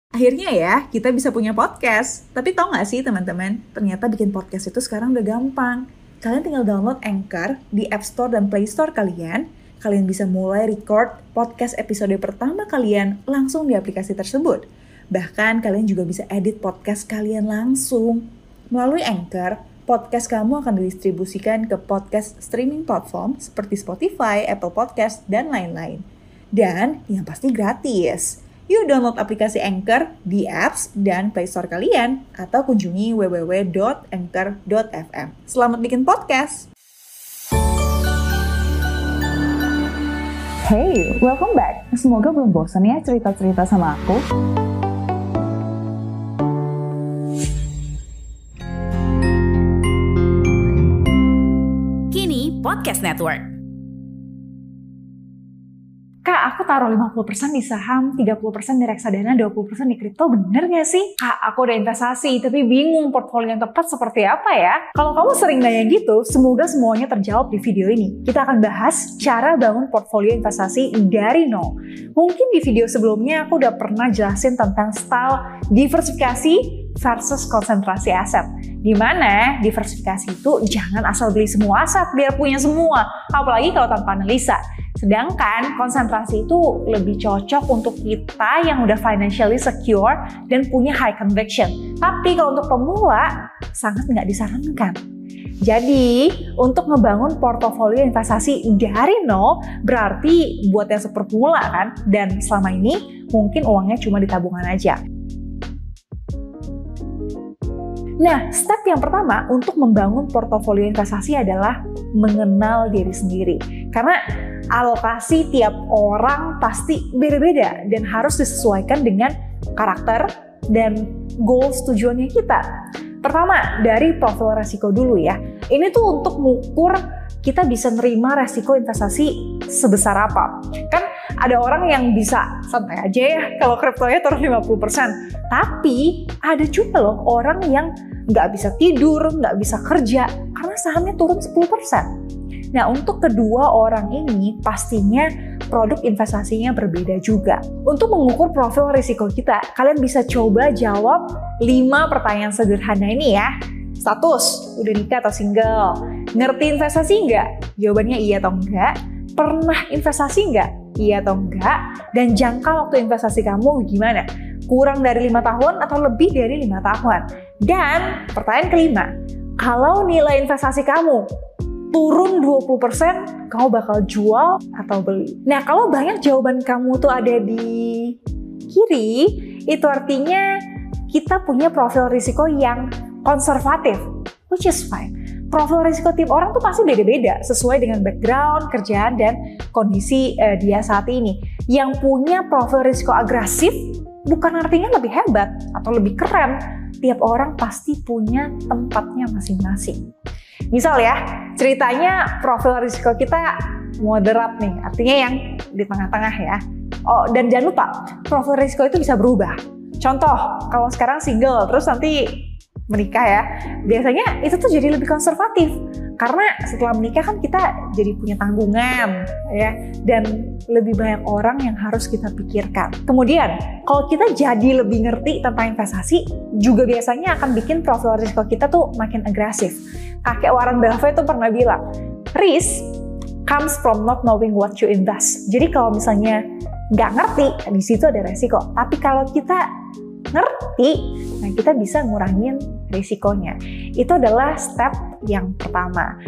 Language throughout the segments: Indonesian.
Akhirnya ya, kita bisa punya podcast. Tapi tau gak sih teman-teman, ternyata bikin podcast itu sekarang udah gampang. Kalian tinggal download Anchor di App Store dan Play Store kalian. Kalian bisa mulai record podcast episode pertama kalian langsung di aplikasi tersebut. Bahkan kalian juga bisa edit podcast kalian langsung. Melalui Anchor, podcast kamu akan didistribusikan ke podcast streaming platform seperti Spotify, Apple Podcast, dan lain-lain. Dan yang pasti gratis. Yuk download aplikasi Anchor di apps dan Play Store kalian atau kunjungi www.anchor.fm. Selamat bikin podcast! Hey, welcome back. Semoga belum bosan ya cerita-cerita sama aku. Kini Podcast Network. Kak, aku taruh 50% di saham, 30% di reksadana, 20% di kripto, bener gak sih? Kak, aku udah investasi, tapi bingung portfolio yang tepat seperti apa ya? Kalau kamu sering nanya gitu, semoga semuanya terjawab di video ini. Kita akan bahas cara bangun portfolio investasi dari nol. Mungkin di video sebelumnya aku udah pernah jelasin tentang style diversifikasi versus konsentrasi aset. Dimana diversifikasi itu jangan asal beli semua aset biar punya semua, apalagi kalau tanpa analisa. Sedangkan konsentrasi itu lebih cocok untuk kita yang udah financially secure dan punya high conviction. Tapi kalau untuk pemula, sangat nggak disarankan. Jadi, untuk ngebangun portofolio investasi dari nol, berarti buat yang seperpula kan, dan selama ini mungkin uangnya cuma di tabungan aja. Nah, step yang pertama untuk membangun portofolio investasi adalah mengenal diri sendiri. Karena alokasi tiap orang pasti beda-beda dan harus disesuaikan dengan karakter dan goals tujuannya kita. Pertama, dari profil resiko dulu ya. Ini tuh untuk mengukur kita bisa nerima resiko investasi sebesar apa. Kan ada orang yang bisa santai aja ya kalau kriptonya turun 50%. Tapi ada juga loh orang yang nggak bisa tidur, nggak bisa kerja karena sahamnya turun 10%. Nah, untuk kedua orang ini pastinya produk investasinya berbeda juga. Untuk mengukur profil risiko kita, kalian bisa coba jawab 5 pertanyaan sederhana ini ya. Status, udah nikah atau single? Ngerti investasi nggak? Jawabannya iya atau enggak. Pernah investasi nggak? Iya atau enggak. Dan jangka waktu investasi kamu gimana? Kurang dari 5 tahun atau lebih dari 5 tahun? Dan pertanyaan kelima, kalau nilai investasi kamu turun 20%, kamu bakal jual atau beli? Nah, kalau banyak jawaban kamu tuh ada di kiri, itu artinya kita punya profil risiko yang konservatif, which is fine. Profil risiko tiap orang tuh pasti beda-beda, sesuai dengan background, kerjaan, dan kondisi dia saat ini. Yang punya profil risiko agresif, bukan artinya lebih hebat atau lebih keren. Tiap orang pasti punya tempatnya masing-masing. Misal ya, ceritanya profil risiko kita moderat nih, artinya yang di tengah-tengah ya. Oh, dan jangan lupa, profil risiko itu bisa berubah. Contoh, kalau sekarang single, terus nanti menikah ya, biasanya itu tuh jadi lebih konservatif. Karena setelah menikah kan kita jadi punya tanggungan ya, dan lebih banyak orang yang harus kita pikirkan. Kemudian, kalau kita jadi lebih ngerti tentang investasi, juga biasanya akan bikin profil risiko kita tuh makin agresif. Kakek Warren Buffett tuh pernah bilang, risk comes from not knowing what you invest. Jadi kalau misalnya nggak ngerti, di situ ada resiko. Tapi kalau kita ngerti, nah kita bisa ngurangin risikonya. Itu adalah step yang pertama.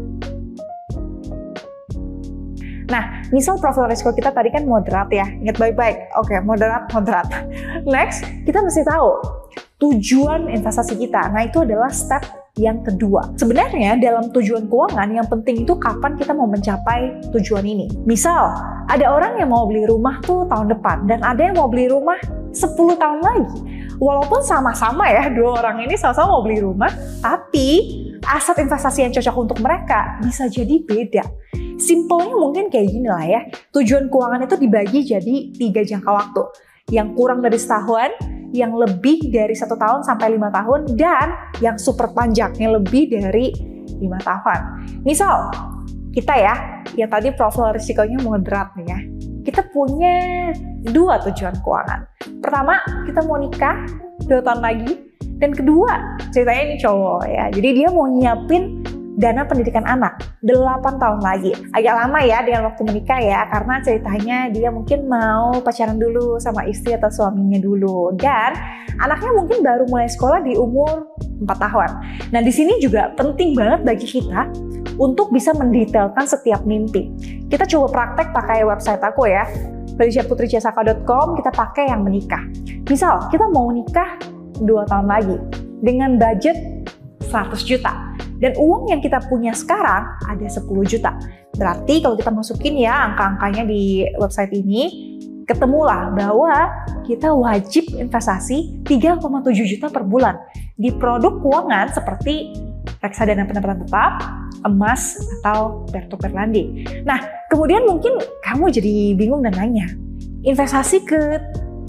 Nah, misal profil risiko kita tadi kan moderat ya. Ingat baik-baik. Oke, moderat. Next, kita mesti tahu tujuan investasi kita. Nah, itu adalah step yang kedua. Sebenarnya dalam tujuan keuangan yang penting itu kapan kita mau mencapai tujuan ini. Misal, ada orang yang mau beli rumah tuh tahun depan dan ada yang mau beli rumah 10 tahun lagi. Walaupun sama-sama ya, dua orang ini sama-sama mau beli rumah, tapi aset investasi yang cocok untuk mereka bisa jadi beda. Simpelnya mungkin kayak gini lah ya. Tujuan keuangan itu dibagi jadi 3 jangka waktu. Yang kurang dari setahun, yang lebih dari 1 tahun sampai 5 tahun, dan yang super panjang, yang lebih dari 5 tahun. Misal, kita ya, yang tadi profil risikonya moderat nih ya. Kita punya 2 tujuan keuangan. Pertama, kita mau nikah 2 tahun lagi. Dan kedua, ceritanya ini cowok ya. Jadi dia mau nyiapin dana pendidikan anak 8 tahun lagi. Agak lama ya dengan waktu menikah ya, karena ceritanya dia mungkin mau pacaran dulu sama istri atau suaminya dulu. Dan anaknya mungkin baru mulai sekolah di umur 4 tahun. Nah, di sini juga penting banget bagi kita untuk bisa mendetailkan setiap mimpi. Kita coba praktek pakai website aku ya, feliciaputriciasaka.com, kita pakai yang menikah. Misal, kita mau nikah 2 tahun lagi dengan budget 100 juta. Dan uang yang kita punya sekarang ada 10 juta. Berarti kalau kita masukin ya angka-angkanya di website ini, ketemulah bahwa kita wajib investasi 3,7 juta per bulan di produk keuangan seperti reksadana pendapatan tetap, emas, atau peer-to-peer lending. Nah, kemudian mungkin kamu jadi bingung dan nanya, investasi ke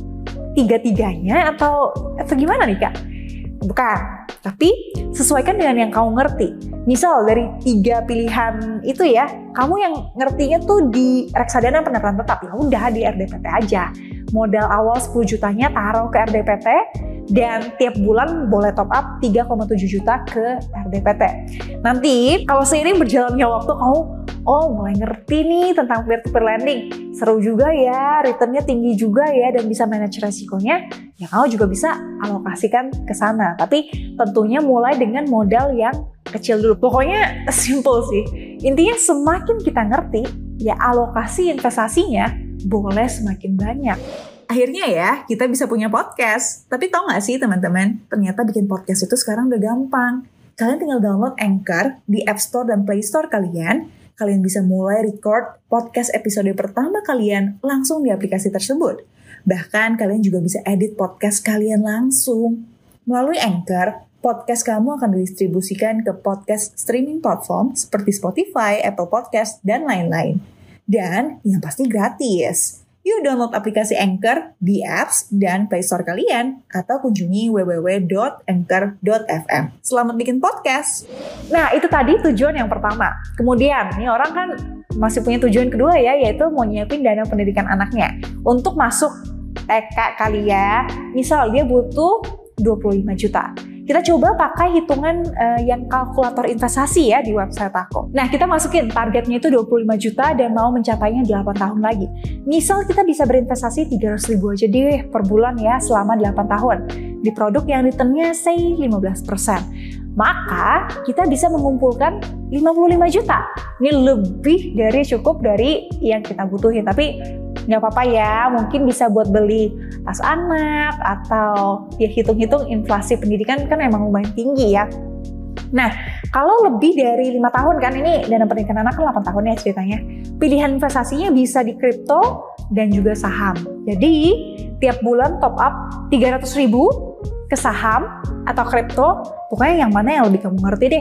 tiga-tiganya atau gimana nih Kak? Bukan, tapi sesuaikan dengan yang kamu ngerti. Misal dari 3 pilihan itu ya, kamu yang ngertinya tuh di reksadana pendapatan tetap, ya udah di RDPT aja. Modal awal 10 jutanya taruh ke RDPT dan tiap bulan boleh top up 3,7 juta ke RDPT. Nanti kalau seiring berjalannya waktu kamu mulai ngerti nih tentang peer-to-peer lending, seru juga ya, returnnya tinggi juga ya, dan bisa manage resikonya, ya kamu juga bisa alokasikan ke sana. Tapi tentunya mulai dengan modal yang kecil dulu. Pokoknya simple sih. Intinya semakin kita ngerti, ya alokasi investasinya boleh semakin banyak. Akhirnya ya, kita bisa punya podcast. Tapi tau gak sih teman-teman, ternyata bikin podcast itu sekarang udah gampang. Kalian tinggal download Anchor di App Store dan Play Store kalian. Kalian bisa mulai record podcast episode pertama kalian langsung di aplikasi tersebut. Bahkan kalian juga bisa edit podcast kalian langsung. Melalui Anchor, podcast kamu akan didistribusikan ke podcast streaming platform seperti Spotify, Apple Podcast, dan lain-lain. Dan yang pasti gratis. Yuk download aplikasi Anchor di apps dan Play Store kalian atau kunjungi www.anchor.fm. Selamat bikin podcast! Nah, itu tadi tujuan yang pertama. Kemudian, nih orang kan masih punya tujuan kedua ya, yaitu mau nyiapin dana pendidikan anaknya. Untuk masuk TK kali ya, misal dia butuh 25 juta. Kita coba pakai hitungan yang kalkulator investasi ya di website aku. Nah, kita masukin targetnya itu 25 juta dan mau mencapainya 8 tahun lagi. Misal kita bisa berinvestasi 300 ribu aja deh per bulan ya selama 8 tahun. Di produk yang returnnya say 15%. Maka kita bisa mengumpulkan 55 juta. Ini lebih dari cukup dari yang kita butuhin. Tapi nggak apa-apa ya, mungkin bisa buat beli tas anak atau ya hitung-hitung inflasi pendidikan kan emang lumayan tinggi ya. Nah, kalau lebih dari 5 tahun kan, ini dana pendidikan anak kan 8 tahun ya ceritanya. Pilihan investasinya bisa di kripto dan juga saham. Jadi, tiap bulan top up 300 ribu ke saham atau kripto, pokoknya yang mana yang lebih kamu ngerti deh.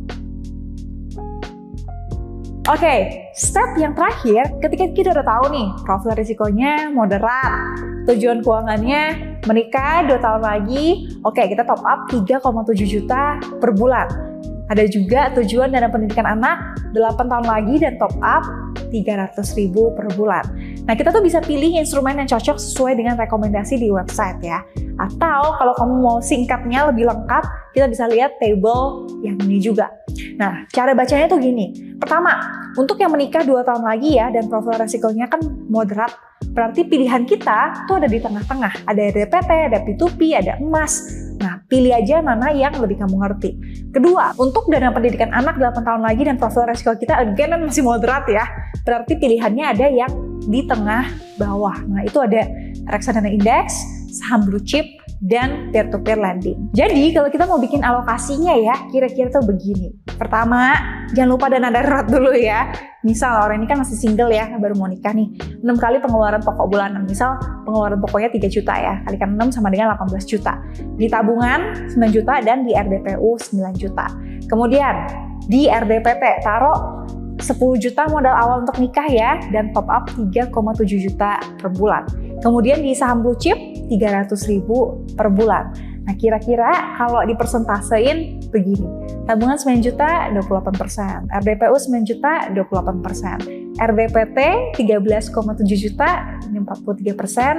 Oke, step yang terakhir, ketika kita udah tahu nih, profil risikonya moderat, tujuan keuangannya menikah 2 tahun lagi, oke kita top up 3,7 juta per bulan. Ada juga tujuan dana pendidikan anak 8 tahun lagi dan top up 300 ribu per bulan. Nah, kita tuh bisa pilih instrumen yang cocok sesuai dengan rekomendasi di website ya. Atau kalau kamu mau singkatnya lebih lengkap, kita bisa lihat table yang ini juga. Nah, cara bacanya tuh gini. Pertama, untuk yang menikah 2 tahun lagi ya, dan profil resikonya kan moderat, berarti pilihan kita tuh ada di tengah-tengah. Ada RDPT, ada P2P, ada emas. Nah, pilih aja mana yang lebih kamu ngerti. Kedua, untuk dana pendidikan anak 8 tahun lagi dan profil resiko kita again masih moderat ya. Berarti pilihannya ada yang di tengah bawah. Nah, itu ada reksadana indeks, saham blue chip, dan peer-to-peer lending. Jadi, kalau kita mau bikin alokasinya ya, kira-kira tuh begini. Pertama, jangan lupa dana darurat dulu ya. Misal orang ini kan masih single ya, baru mau nikah nih. 6 kali pengeluaran pokok bulanan. Misal pengeluaran pokoknya 3 juta ya, kalikan 6 sama dengan 18 juta. Di tabungan 9 juta dan di RDPU 9 juta. Kemudian di RDPT taruh 10 juta modal awal untuk nikah ya, dan top up 3,7 juta per bulan. Kemudian di saham blue chip 300 ribu per bulan. Nah, kira-kira kalau dipersentasein begini. Tabungan 9 juta 28%, RDPU 9 juta 28%, RDPT 13,7 juta ini 43%,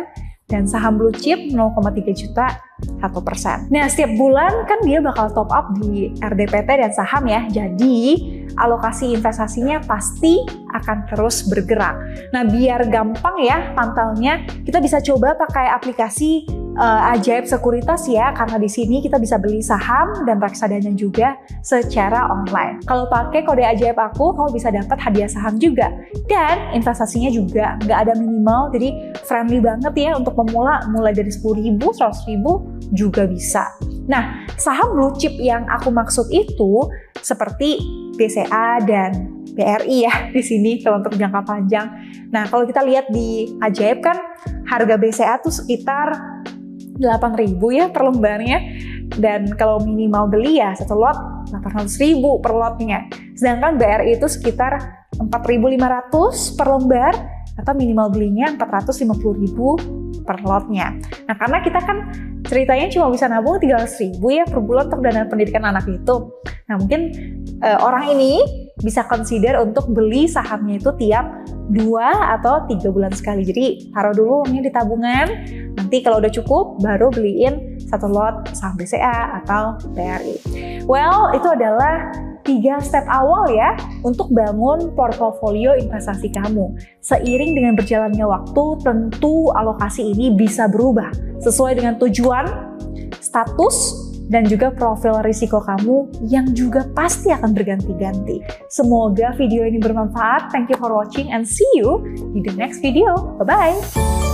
dan saham blue chip 0,3 juta 1%. Nah, setiap bulan kan dia bakal top up di RDPT dan saham ya. Jadi, alokasi investasinya pasti akan terus bergerak. Nah, biar gampang ya pantaunya, kita bisa coba pakai aplikasi Ajaib Sekuritas ya, karena di sini kita bisa beli saham dan reksadana juga secara online. Kalau pakai kode Ajaib aku, kamu bisa dapat hadiah saham juga. Dan investasinya juga nggak ada minimal, jadi friendly banget ya untuk pemula, mulai dari 10.000, 100.000 juga bisa. Nah, saham blue chip yang aku maksud itu seperti BCA dan BRI ya di sini kalau untuk jangka panjang. Nah, kalau kita lihat di Ajaib kan harga BCA tuh sekitar 8.000 ya per lembarnya, dan kalau minimal beli ya satu lot 800.000 per lotnya. Sedangkan BRI itu sekitar 4.500 per lembar atau minimal belinya 450.000 per lotnya. Nah, karena kita kan ceritanya cuma bisa nabung 300.000 ya per bulan untuk dana pendidikan anak itu. Nah, mungkin orang ini bisa consider untuk beli sahamnya itu tiap 2 atau 3 bulan sekali. Jadi taruh dulu uangnya di tabungan, nanti kalau udah cukup baru beliin satu lot saham BCA atau BRI. Well, itu adalah 3 step awal ya untuk bangun portofolio investasi kamu. Seiring dengan berjalannya waktu, tentu alokasi ini bisa berubah sesuai dengan tujuan, status, dan juga profil risiko kamu yang juga pasti akan berganti-ganti. Semoga video ini bermanfaat. Thank you for watching and see you di the next video. Bye-bye!